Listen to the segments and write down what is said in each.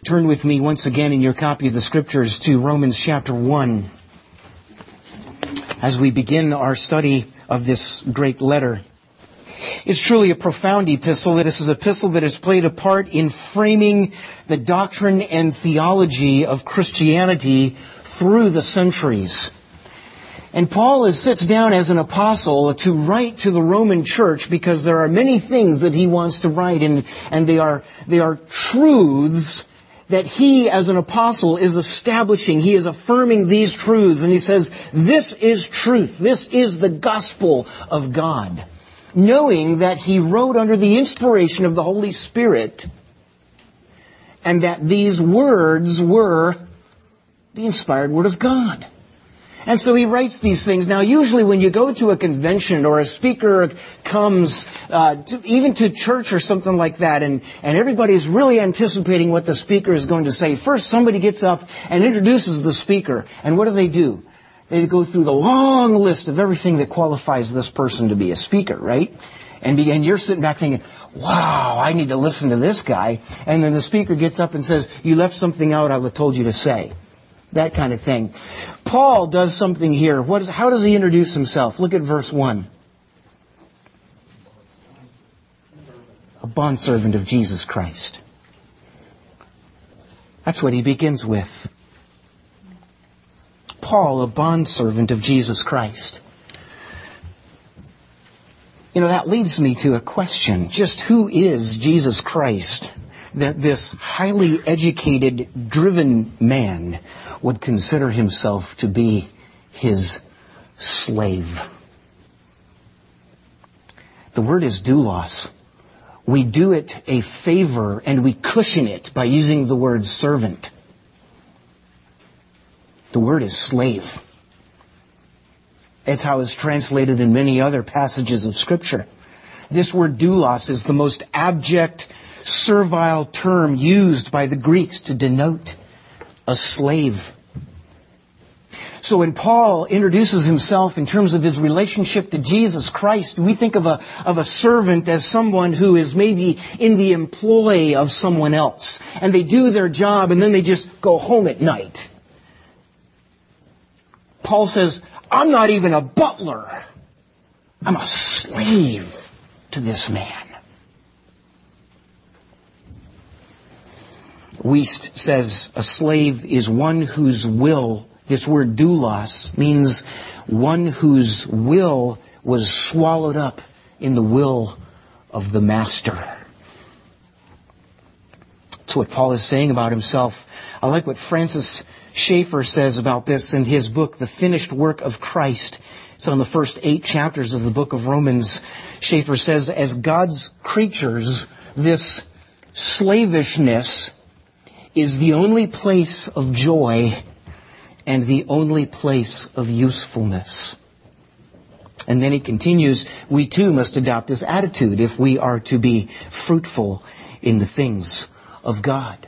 Turn with me once again in your copy of the Scriptures to Romans chapter 1 as we begin our study of this great letter. It's truly a profound epistle. This is an epistle that has played a part in framing the doctrine and theology of Christianity through the centuries. And Paul sits down as an apostle to write to the Roman church because there are many things that he wants to write, and they are truths that he as an apostle is establishing. He is affirming these truths, and he says, this is truth. This is the gospel of God. Knowing that he wrote under the inspiration of the Holy Spirit, and that these words were the inspired Word of God. And so he writes these things. Now, usually when you go to a convention or a speaker comes even to church or something like that, and everybody's really anticipating what the speaker is going to say, first somebody gets up and introduces the speaker. And what do? They go through the long list of everything that qualifies this person to be a speaker, right? And you're sitting back thinking, wow, I need to listen to this guy. And then the speaker gets up and says, you left something out I told you to say. That kind of thing. Paul does something here. How does he introduce himself? Look at verse 1. A bondservant of Jesus Christ. That's what he begins with. Paul, a bondservant of Jesus Christ. That leads me to a question. Just who is Jesus Christ that this highly educated, driven man would consider himself to be his slave? The word is doulos. We do it a favor and we cushion it by using the word servant. The word is slave. It's how it's translated in many other passages of Scripture. This word doulos is the most abject, servile term used by the Greeks to denote a slave. So when Paul introduces himself in terms of his relationship to Jesus Christ, we think of a servant as someone who is maybe in the employ of someone else. And they do their job and then they just go home at night. Paul says, I'm not even a butler. I'm a slave to this man. Wuest says a slave is one whose will, this word doulos, means one whose will was swallowed up in the will of the master. That's what Paul is saying about himself. I like what Francis Schaeffer says about this in his book, The Finished Work of Christ. It's on the first 8 chapters of the book of Romans. Schaeffer says, as God's creatures, this slavishness is the only place of joy and the only place of usefulness. And then he continues, we too must adopt this attitude if we are to be fruitful in the things of God.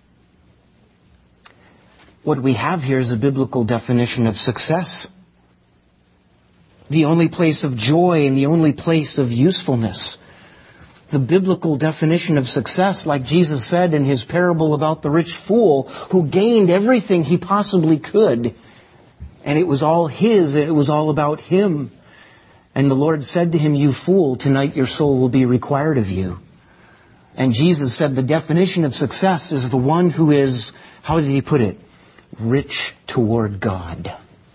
What we have here is a biblical definition of success. The only place of joy and the only place of usefulness. The biblical definition of success, like Jesus said in his parable about the rich fool who gained everything he possibly could. And it was all his, and it was all about him. And the Lord said to him, you fool, tonight your soul will be required of you. And Jesus said the definition of success is the one who is, how did he put it? Rich toward God.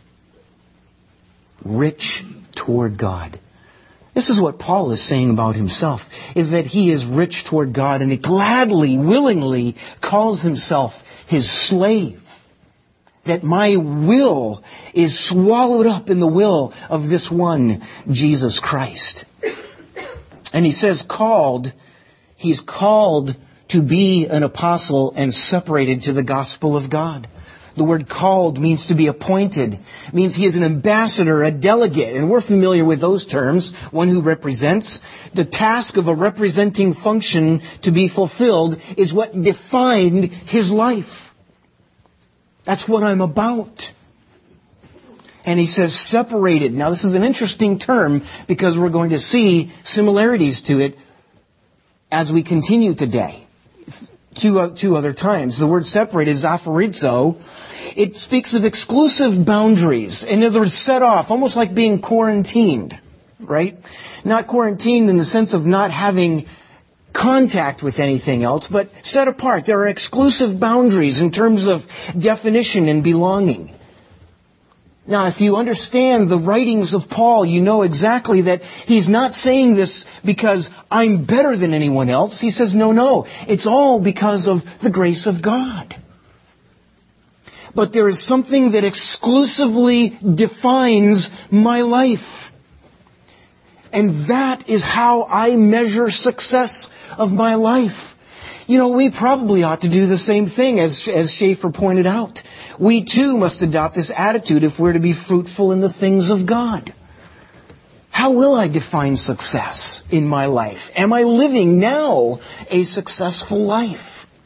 Rich toward God. This is what Paul is saying about himself, is that he is rich toward God and he gladly, willingly calls himself his slave. That my will is swallowed up in the will of this one, Jesus Christ. And he says called, he's called to be an apostle and separated to the gospel of God. The word called means to be appointed. It means he is an ambassador, a delegate. And we're familiar with those terms. One who represents. The task of a representing function to be fulfilled is what defined his life. That's what I'm about. And he says separated. Now this is an interesting term because we're going to see similarities to it as we continue today. two other times. The word separated is aphorizo. It speaks of exclusive boundaries. In other words, set off, almost like being quarantined, right? Not quarantined in the sense of not having contact with anything else, but set apart. There are exclusive boundaries in terms of definition and belonging. Now, if you understand the writings of Paul, you know exactly that he's not saying this because I'm better than anyone else. He says, no, it's all because of the grace of God. But there is something that exclusively defines my life. And that is how I measure success of my life. You know, we probably ought to do the same thing, as Schaeffer pointed out. We too must adopt this attitude if we're to be fruitful in the things of God. How will I define success in my life? Am I living now a successful life?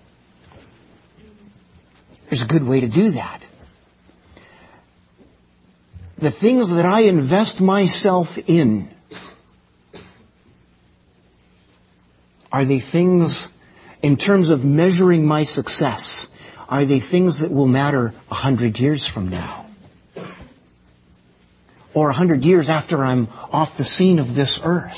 There's a good way to do that. The things that I invest myself in, are they things, in terms of measuring my success, are they things that will matter 100 years from now? Or 100 years after I'm off the scene of this earth?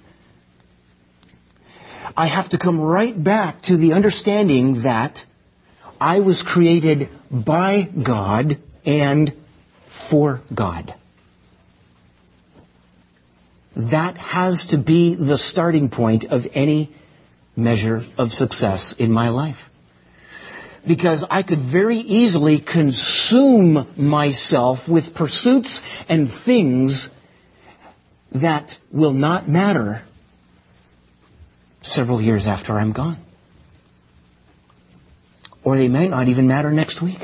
I have to come right back to the understanding that I was created by God and for God. That has to be the starting point of any measure of success in my life. Because I could very easily consume myself with pursuits and things that will not matter several years after I'm gone. Or they may not even matter next week.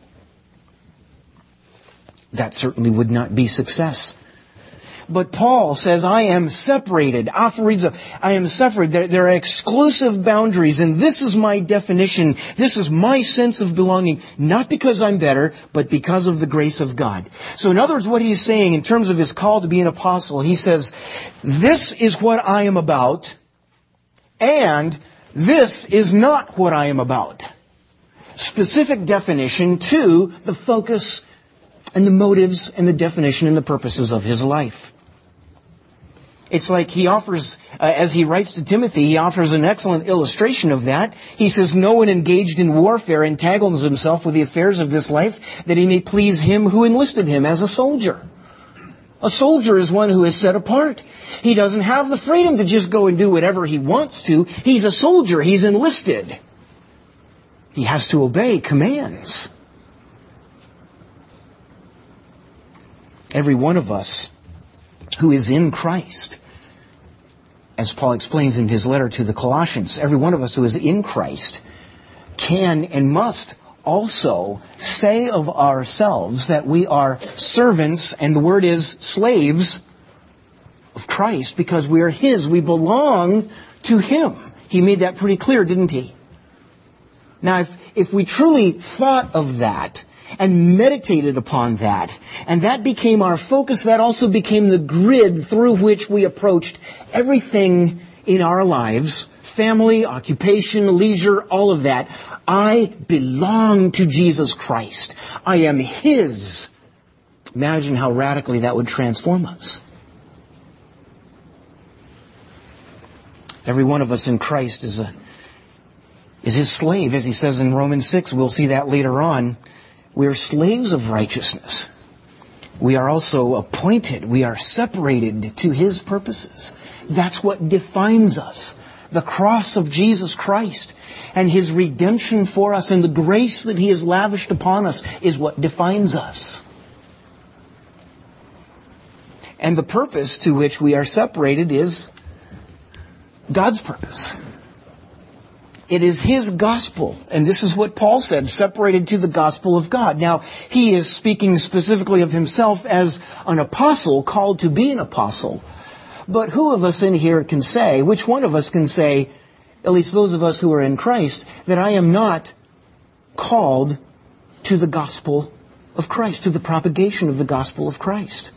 That certainly would not be success. But Paul says, I am separated. Aphorizo. I am separated. There are exclusive boundaries, and this is my definition. This is my sense of belonging, not because I'm better, but because of the grace of God. So in other words, what he's saying in terms of his call to be an apostle, he says, this is what I am about, and this is not what I am about. Specific definition to the focus and the motives and the definition and the purposes of his life. It's like he offers, as he writes to Timothy, he offers an excellent illustration of that. He says, no one engaged in warfare entangles himself with the affairs of this life, that he may please him who enlisted him as a soldier. A soldier is one who is set apart. He doesn't have the freedom to just go and do whatever he wants to. He's a soldier. He's enlisted. He has to obey commands. Every one of us who is in Christ, as Paul explains in his letter to the Colossians, every one of us who is in Christ can and must also say of ourselves that we are servants, and the word is slaves of Christ, because we are His. We belong to Him. He made that pretty clear, didn't he? Now, if we truly thought of that and meditated upon that, and that became our focus, that also became the grid through which we approached everything in our lives, family, occupation, leisure, all of that. I belong to Jesus Christ. I am His. Imagine how radically that would transform us. Every one of us in Christ is His slave, as he says in Romans 6. We'll see that later on. We are slaves of righteousness. We are also appointed. We are separated to His purposes. That's what defines us. The cross of Jesus Christ and His redemption for us and the grace that He has lavished upon us is what defines us. And the purpose to which we are separated is God's purpose. It is His gospel. And this is what Paul said, separated to the gospel of God. Now, he is speaking specifically of himself as an apostle, called to be an apostle. But who of us in here can say, which one of us can say, at least those of us who are in Christ, that I am not called to the gospel of Christ, to the propagation of the gospel of Christ?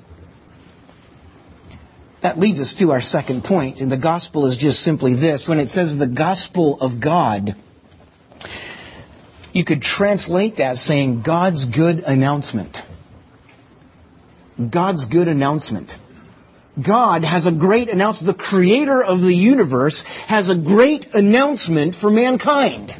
That leads us to our second point, and the gospel is just simply this. When it says the gospel of God, You could translate that saying God's good announcement. God's good announcement. God has a great announcement. The creator of the universe has a great announcement for mankind.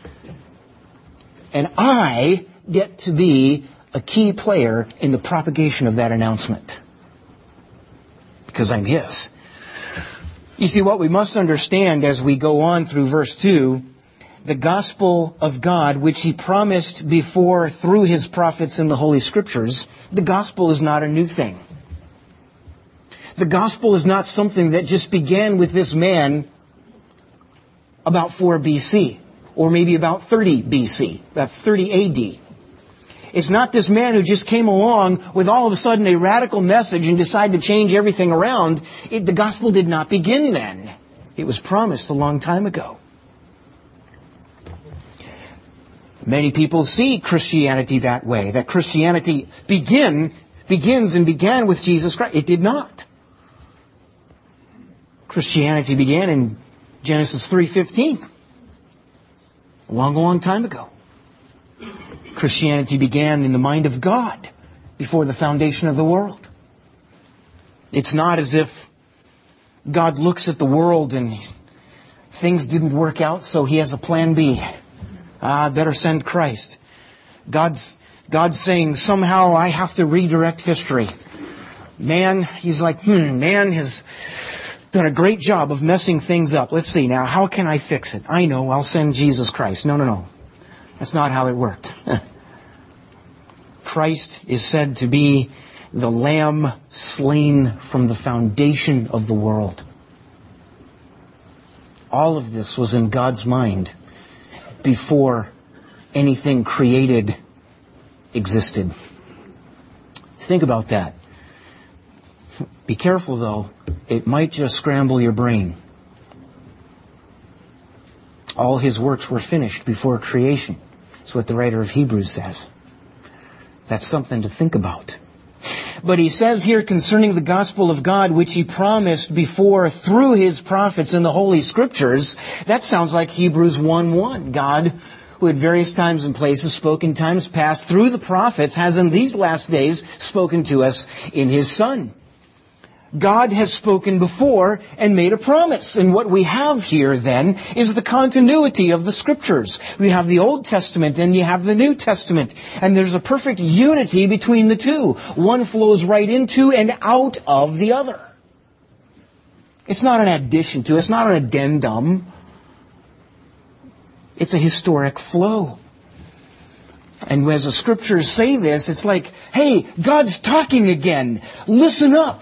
And I get to be a key player in the propagation of that announcement. Because I'm His. You see, what we must understand as we go on through verse 2, the gospel of God, which He promised before through His prophets in the Holy Scriptures, the gospel is not a new thing. The gospel is not something that just began with this man about 4 BC, or maybe about 30 BC, about 30 AD. It's not this man who just came along with all of a sudden a radical message and decided to change everything around. The gospel did not begin then. It was promised a long time ago. Many people see Christianity that way, that Christianity begins and began with Jesus Christ. It did not. Christianity began in Genesis 3:15, a long time ago. Christianity began in the mind of God before the foundation of the world. It's not as if God looks at the world and things didn't work out, so He has a plan B. Better send Christ. God's saying, somehow I have to redirect history. Man, He's like, man has done a great job of messing things up. Let's see now, how can I fix it? I know, I'll send Jesus Christ. No. That's not how it worked. Christ is said to be the Lamb slain from the foundation of the world. All of this was in God's mind before anything created existed. Think about that. Be careful, though. It might just scramble your brain. All His works were finished before creation. That's what the writer of Hebrews says. That's something to think about. But he says here concerning the gospel of God, which He promised before through His prophets in the Holy Scriptures, that sounds like Hebrews 1:1. God, who at various times and places spoke in times past through the prophets, has in these last days spoken to us in His Son. God has spoken before and made a promise. And what we have here then is the continuity of the Scriptures. We have the Old Testament and you have the New Testament. And there's a perfect unity between the two. One flows right into and out of the other. It's not an addition to, it's not an addendum. It's a historic flow. And as the Scriptures say this, it's like, hey, God's talking again. Listen up.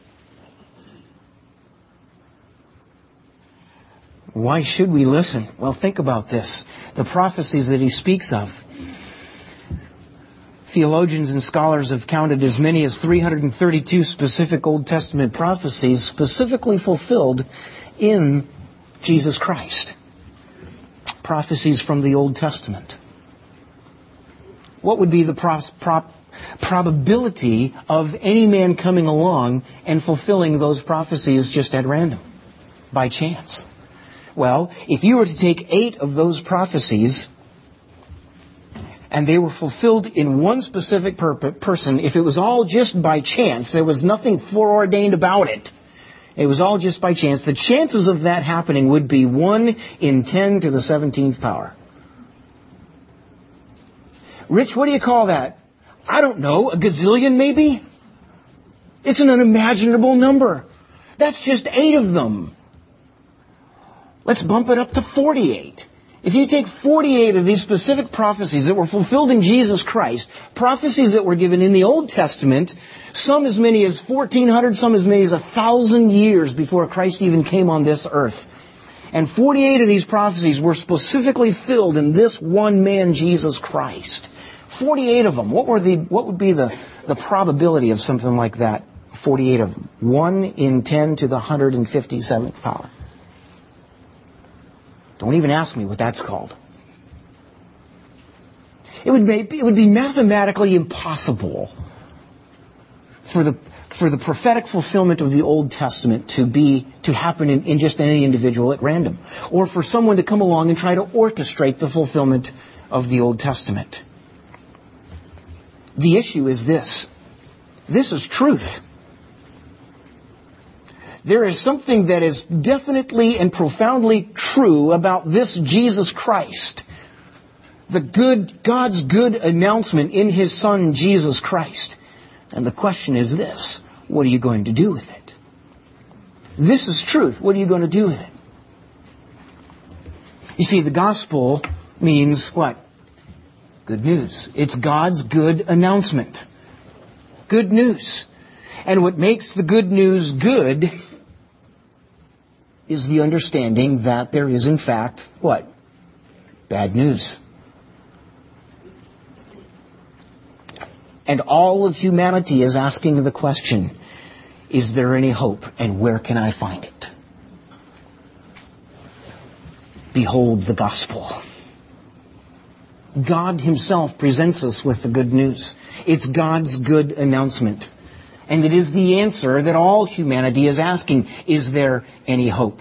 Why should we listen? Well, think about this. The prophecies that He speaks of. Theologians and scholars have counted as many as 332 specific Old Testament prophecies specifically fulfilled in Jesus Christ. Prophecies from the Old Testament. What would be the probability of any man coming along and fulfilling those prophecies just at random, by chance? Well, if you were to take 8 of those prophecies and they were fulfilled in one specific person, if it was all just by chance, there was nothing foreordained about it, it was all just by chance, the chances of that happening would be 1 in 10 to the 17th power. Rich, what do you call that? I don't know, a gazillion maybe? It's an unimaginable number. That's just 8 of them. Let's bump it up to 48. If you take 48 of these specific prophecies that were fulfilled in Jesus Christ, prophecies that were given in the Old Testament, some as many as 1,400, some as many as 1,000 years before Christ even came on this earth. And 48 of these prophecies were specifically filled in this one man, Jesus Christ. 48 of them. What would be the probability of something like that? 48 of them. 1 in 10 to the 157th power. Don't even ask me what that's called. It would be mathematically impossible for the prophetic fulfillment of the Old Testament to happen in just any individual at random, or for someone to come along and try to orchestrate the fulfillment of the Old Testament. The issue is this. This is truth. There is something that is definitely and profoundly true about this Jesus Christ. God's good announcement in His Son, Jesus Christ. And the question is this. What are you going to do with it? This is truth. What are you going to do with it? You see, the gospel means what? Good news. It's God's good announcement. Good news. And what makes the good news good is the understanding that there is, in fact, what? Bad news. And all of humanity is asking the question, is there any hope, and where can I find it? Behold the gospel. God Himself presents us with the good news. It's God's good announcement. And it is the answer that all humanity is asking. Is there any hope?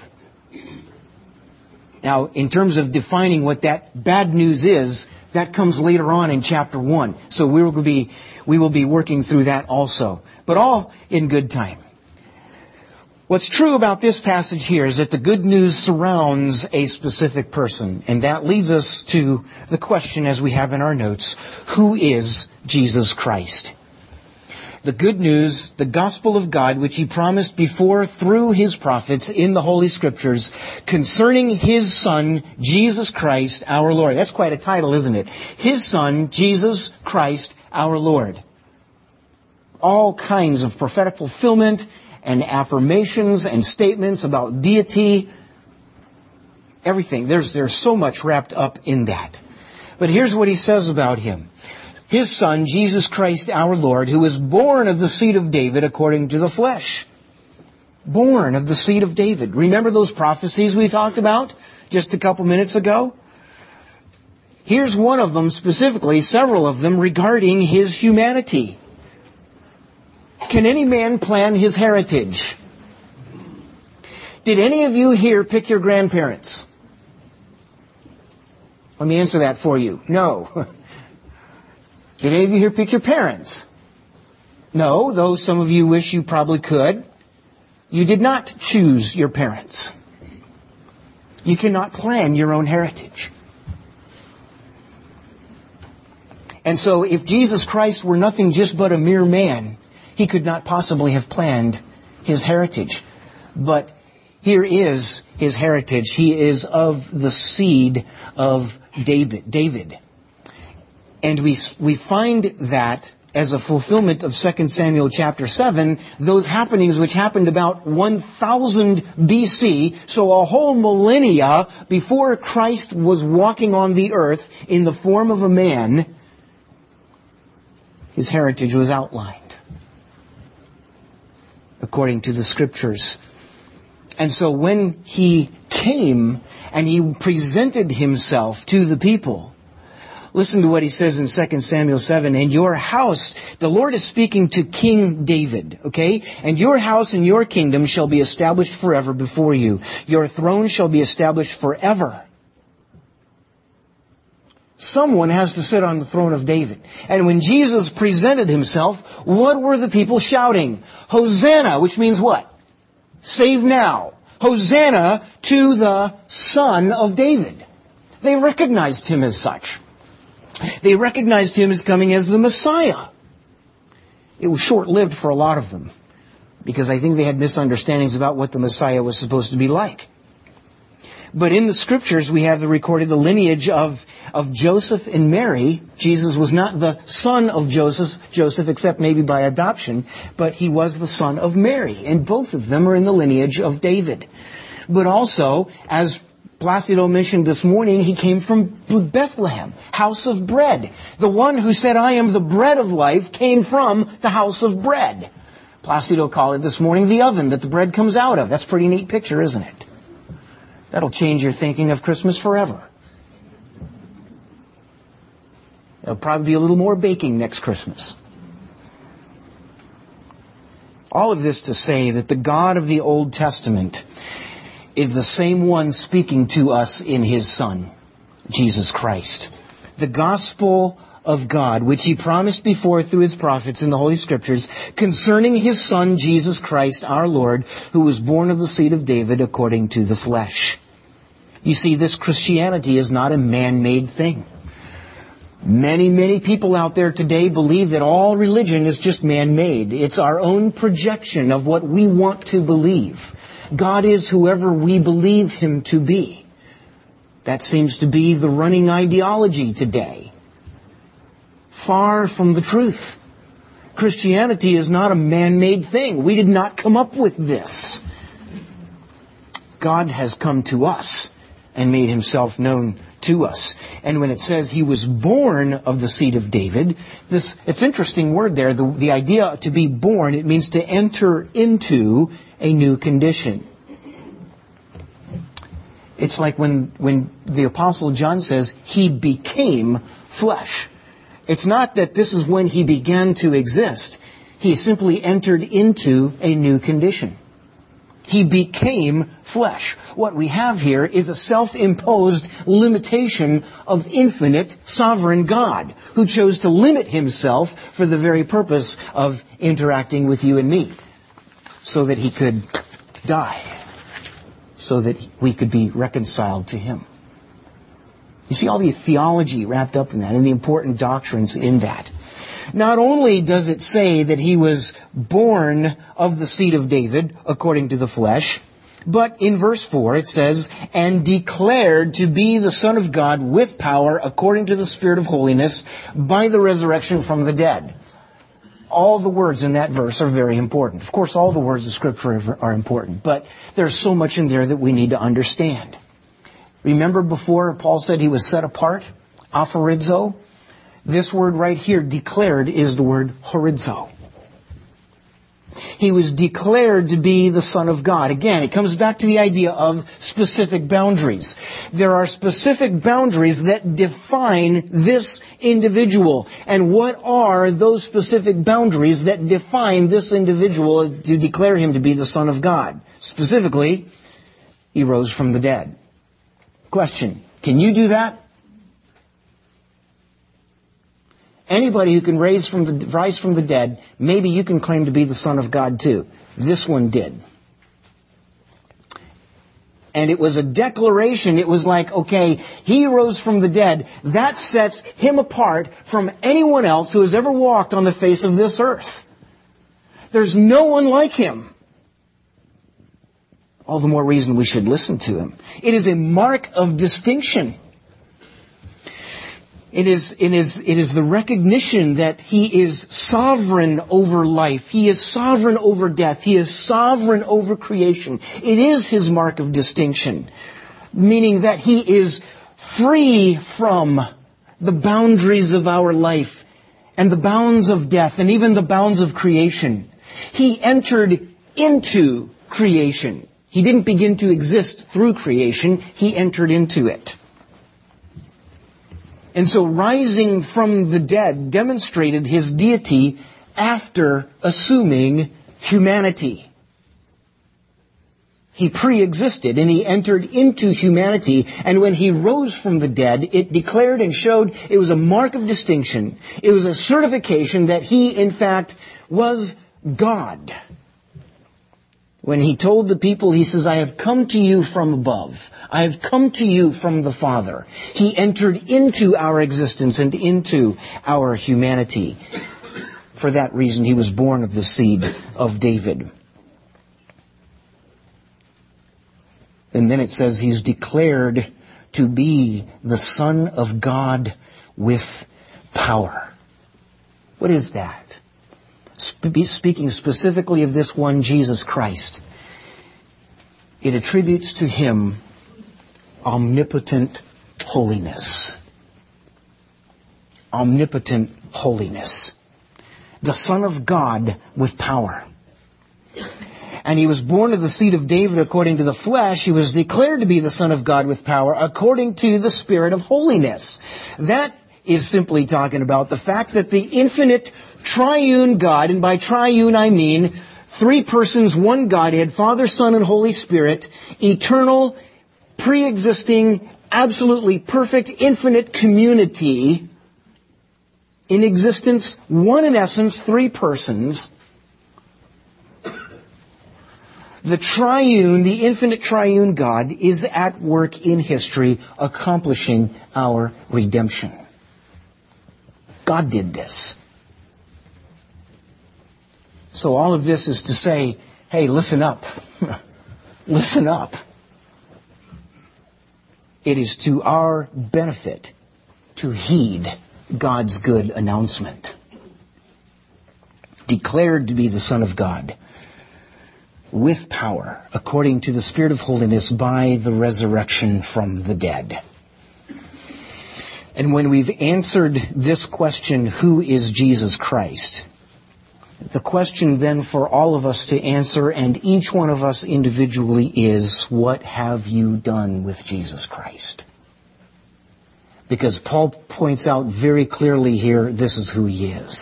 Now, in terms of defining what that bad news is, that comes later on in chapter 1. So we will be working through that also. But all in good time. What's true about this passage here is that the good news surrounds a specific person. And that leads us to the question, as we have in our notes, who is Jesus Christ? The good news, the gospel of God, which He promised before through His prophets in the Holy Scriptures, concerning His Son, Jesus Christ, our Lord. That's quite a title, isn't it? His Son, Jesus Christ, our Lord. All kinds of prophetic fulfillment and affirmations and statements about deity. Everything. There's so much wrapped up in that. But here's what He says about Him. His Son, Jesus Christ our Lord, who was born of the seed of David according to the flesh. Born of the seed of David. Remember those prophecies we talked about just a couple minutes ago? Here's one of them specifically, several of them, regarding His humanity. Can any man plan his heritage? Did any of you here pick your grandparents? Let me answer that for you. No. Did any of you here pick your parents? No, though some of you wish you probably could. You did not choose your parents. You cannot plan your own heritage. And so if Jesus Christ were nothing just but a mere man, He could not possibly have planned His heritage. But here is His heritage. He is of the seed of David. And we find that as a fulfillment of 2 Samuel chapter 7, those happenings which happened about 1000 BC, so a whole millennia before Christ was walking on the earth in the form of a man, His heritage was outlined according to the Scriptures. And so when He came and He presented Himself to the people, listen to what He says in 2 Samuel 7. And your house, the Lord is speaking to King David, okay? And your house and your kingdom shall be established forever before you. Your throne shall be established forever. Someone has to sit on the throne of David. And when Jesus presented Himself, what were the people shouting? Hosanna, which means what? Save now. Hosanna to the Son of David. They recognized Him as such. They recognized Him as coming as the Messiah. It was short-lived for a lot of them, because I think they had misunderstandings about what the Messiah was supposed to be like. But in the Scriptures, we have recorded the lineage of Joseph and Mary. Jesus was not the son of Joseph, except maybe by adoption, but He was the son of Mary. And both of them are in the lineage of David. But also, as Placido mentioned this morning, He came from Bethlehem, house of bread. The one who said, I am the bread of life, came from the house of bread. Placido called it this morning the oven that the bread comes out of. That's a pretty neat picture, isn't it? That'll change your thinking of Christmas forever. There'll probably be a little more baking next Christmas. All of this to say that the God of the Old Testament is the same one speaking to us in His Son, Jesus Christ. the gospel of God, which He promised before through His prophets in the Holy Scriptures, concerning His Son, Jesus Christ, our Lord, who was born of the seed of David according to the flesh. You see, this Christianity is not a man-made thing. Many people out there today believe that all religion is just man-made. It's our own projection of what we want to believe. God is whoever we believe Him to be. That seems to be the running ideology today. Far from the truth. Christianity is not a man-made thing. We did not come up with this. God has come to us and made Himself known to us. And when it says He was born of the seed of David, it's an interesting word there. The idea to be born, it means to enter into a new condition. It's like when the Apostle John says He became flesh. It's not that this is when He began to exist. He simply entered into a new condition. He became flesh. What we have here is a self-imposed limitation of infinite sovereign God, who chose to limit Himself for the very purpose of interacting with you and me, so that He could die, so that we could be reconciled to Him. You see all the theology wrapped up in that, and the important doctrines in that. Not only does it say that He was born of the seed of David according to the flesh, but in verse 4 it says, and declared to be the Son of God with power according to the Spirit of holiness by the resurrection from the dead. All the words in that verse are very important. Of course, all the words of Scripture are important, but there's so much in there that we need to understand. Remember before Paul said He was set apart? Aphorizo? This word right here, declared, is the word horizo. He was declared to be the Son of God. Again, it comes back to the idea of specific boundaries. There are specific boundaries that define this individual. And what are those specific boundaries that define this individual to declare him to be the Son of God? Specifically, He rose from the dead. Question, can you do that? Anybody who can rise from the dead, maybe you can claim to be the Son of God too. This one did. And it was a declaration. It was like, okay, He rose from the dead. That sets Him apart from anyone else who has ever walked on the face of this earth. There's no one like Him. All the more reason we should listen to Him. It is a mark of distinction. It is the recognition that He is sovereign over life. He is sovereign over death. He is sovereign over creation. It is His mark of distinction, meaning that He is free from the boundaries of our life and the bounds of death and even the bounds of creation. He entered into creation. He didn't begin to exist through creation. He entered into it. And so rising from the dead demonstrated His deity after assuming humanity. He pre-existed and He entered into humanity. And when He rose from the dead, it declared and showed it was a mark of distinction. It was a certification that He, in fact, was God. When He told the people, He says, I have come to you from above. I have come to you from the Father. He entered into our existence and into our humanity. For that reason, He was born of the seed of David. And then it says He's declared to be the Son of God with power. What is that? Speaking specifically of this one, Jesus Christ, it attributes to Him omnipotent holiness. Omnipotent holiness. The Son of God with power. And He was born of the seed of David according to the flesh. He was declared to be the Son of God with power according to the Spirit of holiness. That is simply talking about the fact that the infinite triune God, and by triune I mean 3 persons, 1 Godhead, Father, Son, and Holy Spirit, eternal, pre-existing, absolutely perfect, infinite community in existence, one in essence, three persons, the triune, the infinite triune God is at work in history accomplishing our redemption. God did this. So all of this is to say, hey, listen up. Listen up. It is to our benefit to heed God's good announcement. Declared to be the Son of God with power, according to the Spirit of holiness, by the resurrection from the dead. And when we've answered this question, who is Jesus Christ? The question then for all of us to answer, and each one of us individually, is, what have you done with Jesus Christ? Because Paul points out very clearly here, this is who He is.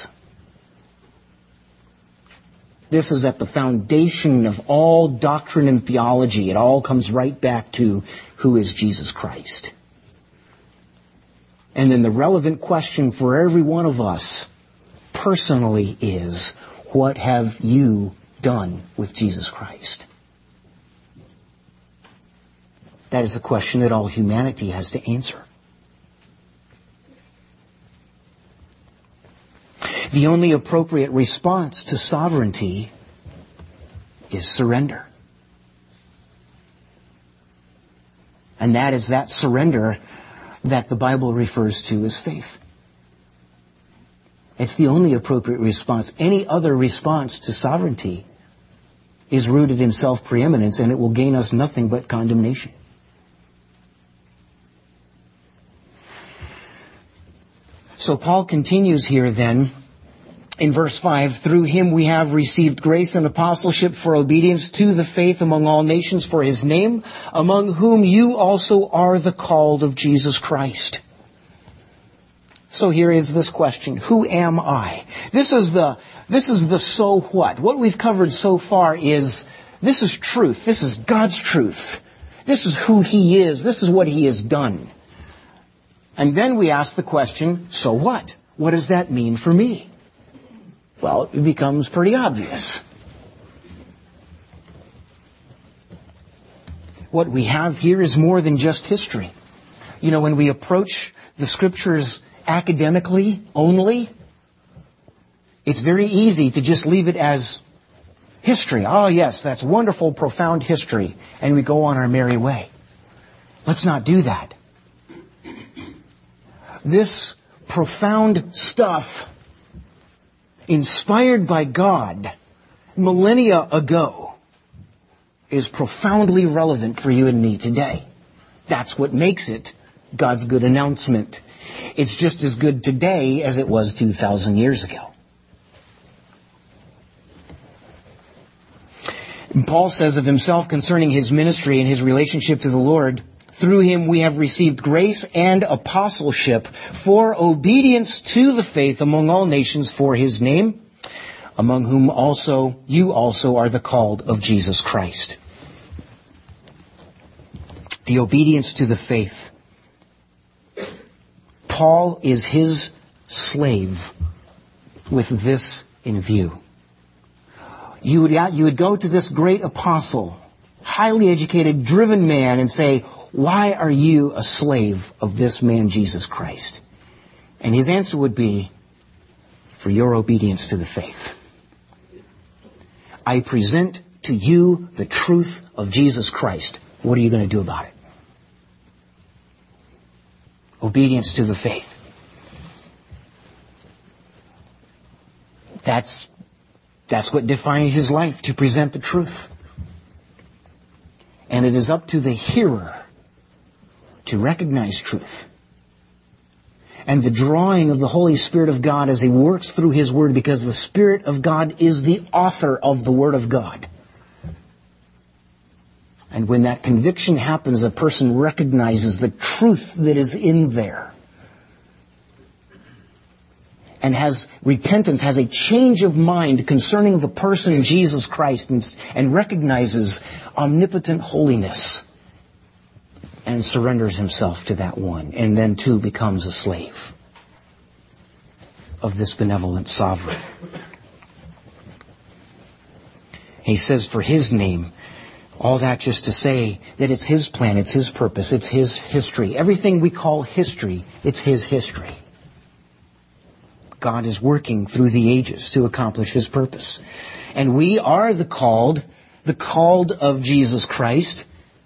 This is at the foundation of all doctrine and theology. It all comes right back to, who is Jesus Christ? And then the relevant question for every one of us personally is, what have you done with Jesus Christ? That is the question that all humanity has to answer. The only appropriate response to sovereignty is surrender. And that is that surrender that the Bible refers to as faith. It's the only appropriate response. Any other response to sovereignty is rooted in self-preeminence, and it will gain us nothing but condemnation. So Paul continues here then, in verse 5, through Him we have received grace and apostleship for obedience to the faith among all nations for His name, among whom you also are the called of Jesus Christ. So here is this question, who am I? This is the so what. What we've covered so far is, this is truth. This is God's truth. This is who He is. This is what He has done. And then we ask the question, so what? What does that mean for me? Well, it becomes pretty obvious. What we have here is more than just history. You know, when we approach the Scriptures academically only, it's very easy to just leave it as history. Oh yes, that's wonderful, profound history. And we go on our merry way. Let's not do that. This profound stuff, inspired by God millennia ago, is profoundly relevant for you and me today. That's what makes it God's good announcement. It's just as good today as it was 2,000 years ago. And Paul says of himself concerning his ministry and his relationship to the Lord, through Him we have received grace and apostleship for obedience to the faith among all nations for His name, among whom also you also are the called of Jesus Christ. The obedience to the faith. Paul is his slave with this in view. You would go to this great apostle, highly educated, driven man, and say, why are you a slave of this man, Jesus Christ? And his answer would be, for your obedience to the faith. I present to you the truth of Jesus Christ. What are you going to do about it? Obedience to the faith. That's what defines his life, to present the truth. And it is up to the hearer to recognize truth. And the drawing of the Holy Spirit of God as He works through His Word, because the Spirit of God is the author of the Word of God. And when that conviction happens, a person recognizes the truth that is in there. And has repentance, has a change of mind concerning the person Jesus Christ, and recognizes omnipotent holiness. and surrenders himself to that one, and then too becomes a slave of this benevolent sovereign. He says for his name, all that just to say that it's his plan, it's his purpose, it's his history. Everything we call history, it's his history. God is working through the ages to accomplish his purpose. And we are the called of Jesus Christ.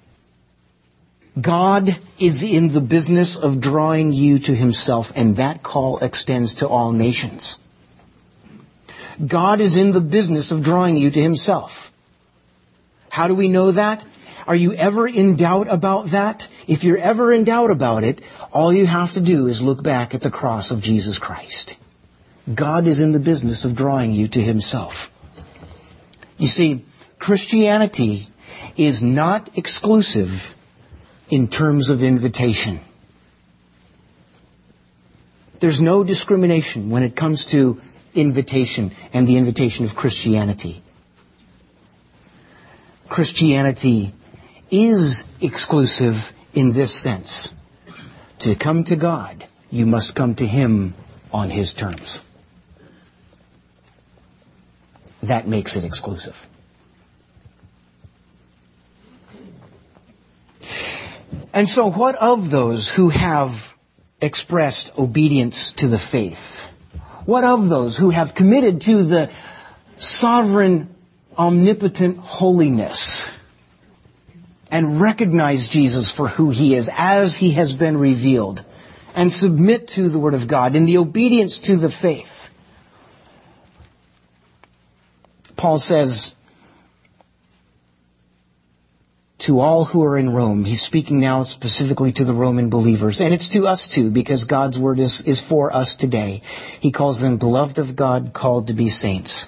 God is in the business of drawing you to himself, and that call extends to all nations. God is in the business of drawing you to himself. How do we know that? Are you ever in doubt about that? If you're ever in doubt about it, all you have to do is look back at the cross of Jesus Christ. God is in the business of drawing you to himself. You see, Christianity is not exclusive in terms of invitation. There's no discrimination when it comes to invitation and the invitation of Christianity. Christianity is exclusive in this sense. To come to God, you must come to him on his terms. That makes it exclusive. And so what of those who have expressed obedience to the faith? What of those who have committed to the sovereign, omnipotent holiness and recognize Jesus for who he is as he has been revealed and submit to the Word of God in the obedience to the faith? Paul says, to all who are in Rome, he's speaking now specifically to the Roman believers, and it's to us too, because God's Word is for us today. He calls them beloved of God, called to be saints.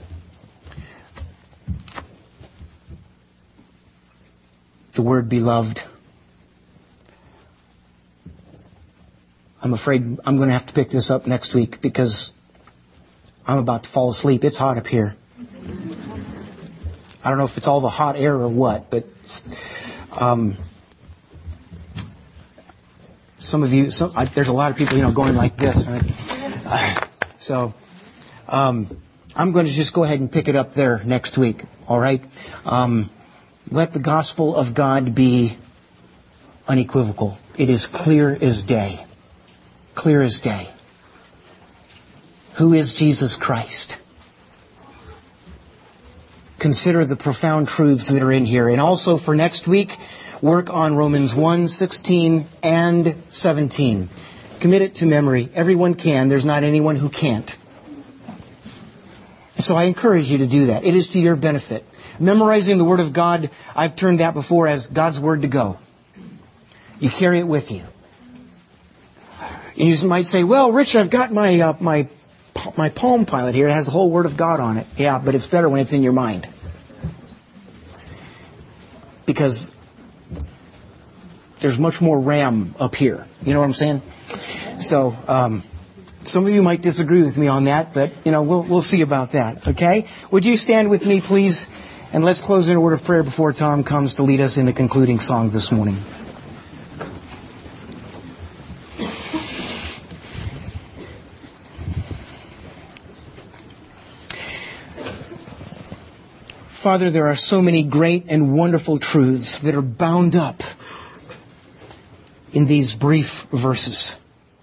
The word beloved, I'm afraid I'm going to have to pick this up next week because I'm about to fall asleep. It's hot up here. I don't know if it's all the hot air or what, but there's a lot of people, going like this. So I'm going to just go ahead and pick it up there next week. All right. Let the gospel of God be unequivocal. It is clear as day. Clear as day. Who is Jesus Christ? Consider the profound truths that are in here. And also for next week, work on Romans 1:16 and 17. Commit it to memory. Everyone can. There's not anyone who can't. So I encourage you to do that. It is to your benefit. Memorizing the Word of God, I've termed that before as God's Word to go. You carry it with you. And you might say, well, Rich, I've got my Palm Pilot here. It has the whole Word of God on it. Yeah, but it's better when it's in your mind. Because there's much more RAM up here. You know what I'm saying? So, some of you might disagree with me on that, but, we'll see about that. Okay? Would you stand with me, please? And let's close in a word of prayer before Tom comes to lead us in the concluding song this morning. Father, there are so many great and wonderful truths that are bound up in these brief verses.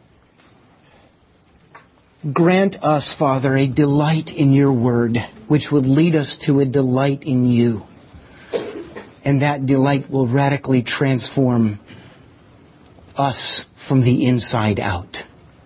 Grant us, Father, a delight in your word, which would lead us to a delight in you. And that delight will radically transform us from the inside out.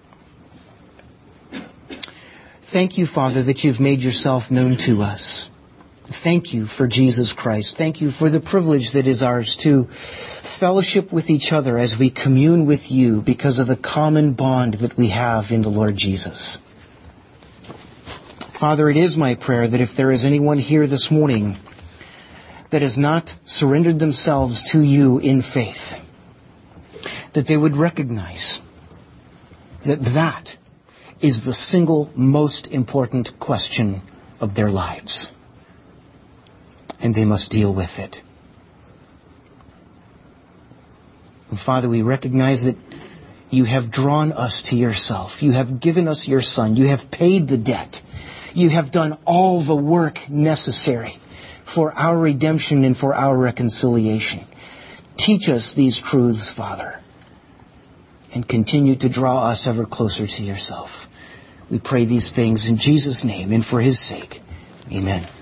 Thank you, Father, that you've made yourself known to us. Thank you for Jesus Christ. Thank you for the privilege that is ours to fellowship with each other as we commune with you because of the common bond that we have in the Lord Jesus. Father, it is my prayer that if there is anyone here this morning that has not surrendered themselves to you in faith, that they would recognize that that is the single most important question of their lives. And they must deal with it. And Father, we recognize that you have drawn us to yourself. You have given us your Son. You have paid the debt. You have done all the work necessary for our redemption and for our reconciliation. Teach us these truths, Father, and continue to draw us ever closer to yourself. We pray these things in Jesus' name and for His sake. Amen.